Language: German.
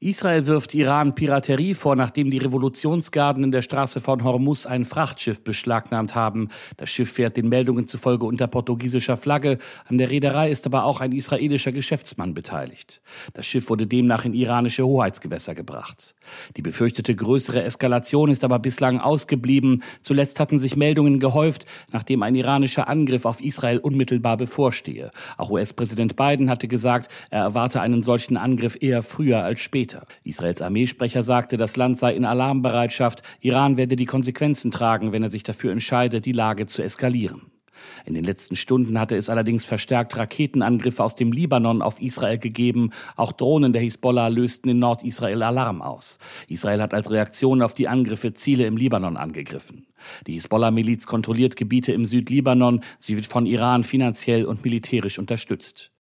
Israel wirft Iran Piraterie vor, nachdem die Revolutionsgarden in der Straße von Hormuz ein Frachtschiff beschlagnahmt haben. Das Schiff fährt den Meldungen zufolge unter portugiesischer Flagge. An der Reederei ist aber auch ein israelischer Geschäftsmann beteiligt. Das Schiff wurde demnach in iranische Hoheitsgewässer gebracht. Die befürchtete größere Eskalation ist aber bislang ausgeblieben. Zuletzt hatten sich Meldungen gehäuft, nachdem ein iranischer Angriff auf Israel unmittelbar bevorstehe. Auch US-Präsident Biden hatte gesagt, er erwarte einen solchen Angriff eher früher als später. Israels Armeesprecher sagte, das Land sei in Alarmbereitschaft. Iran werde die Konsequenzen tragen, wenn er sich dafür entscheide, die Lage zu eskalieren. In den letzten Stunden hatte es allerdings verstärkt Raketenangriffe aus dem Libanon auf Israel gegeben. Auch Drohnen der Hisbollah lösten in Nordisrael Alarm aus. Israel hat als Reaktion auf die Angriffe Ziele im Libanon angegriffen. Die Hisbollah-Miliz kontrolliert Gebiete im Südlibanon. Sie wird von Iran finanziell und militärisch unterstützt.